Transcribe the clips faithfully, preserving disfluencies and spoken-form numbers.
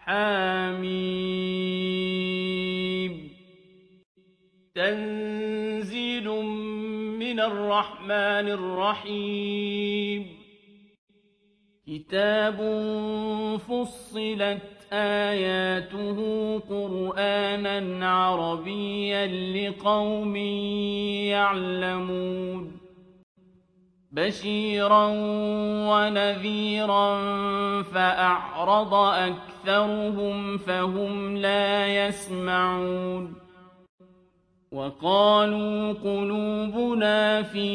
حم تنزيل من الرحمن الرحيم كتاب فصلت آياته قرآنا عربيا لقوم يعلمون بشيرا ونذيرا فأعرض أكثرهم فهم لا يسمعون وقالوا قلوبنا في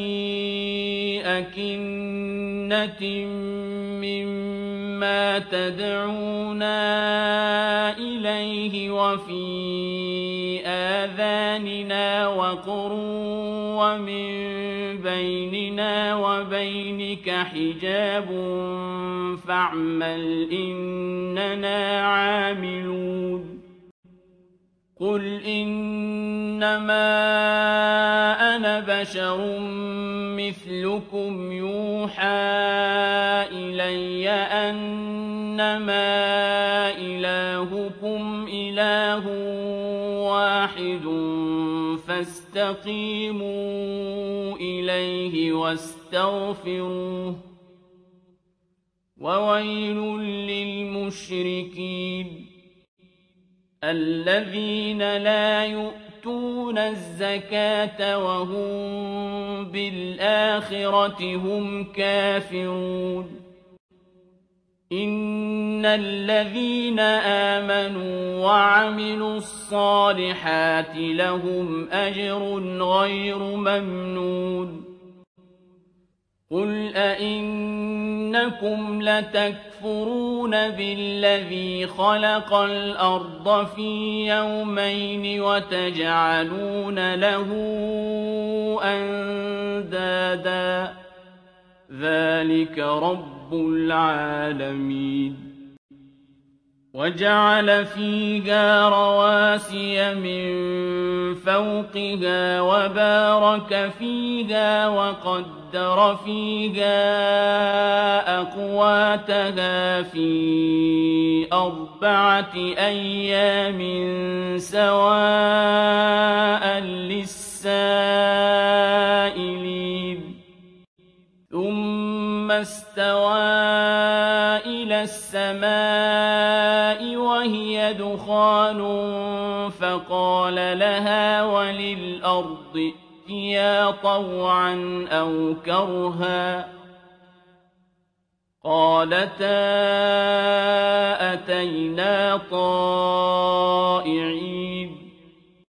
أكنة مما تدعونا إليه وفي آذاننا وقر ومن بيننا وبينك حجاب فاعمل إننا عاملون قل إنما أنا بشر مثلكم يوحى إلي أنما إلهكم إله واحد فاستقيموا إليه واستغفروه وويل للمشركين الذين لا يؤتون الزكاة وهم بالآخرة هم كافرون إن الذين آمنوا وعملوا الصالحات لهم أجر غير ممنون قل أئنكم لتكفرون بالذي خلق الأرض في يومين وتجعلون له أندادا ذلك رب العالمين وجعل فيها رواسي من فوقها وبارك فيها وقدر فيها أقواتها في أربعة أيام سواء للسائلين ثم استوى إلى السماء وهي دخان فقال لها وللأرض ائتيا طوعا أو كرها قالتا أتينا طائعين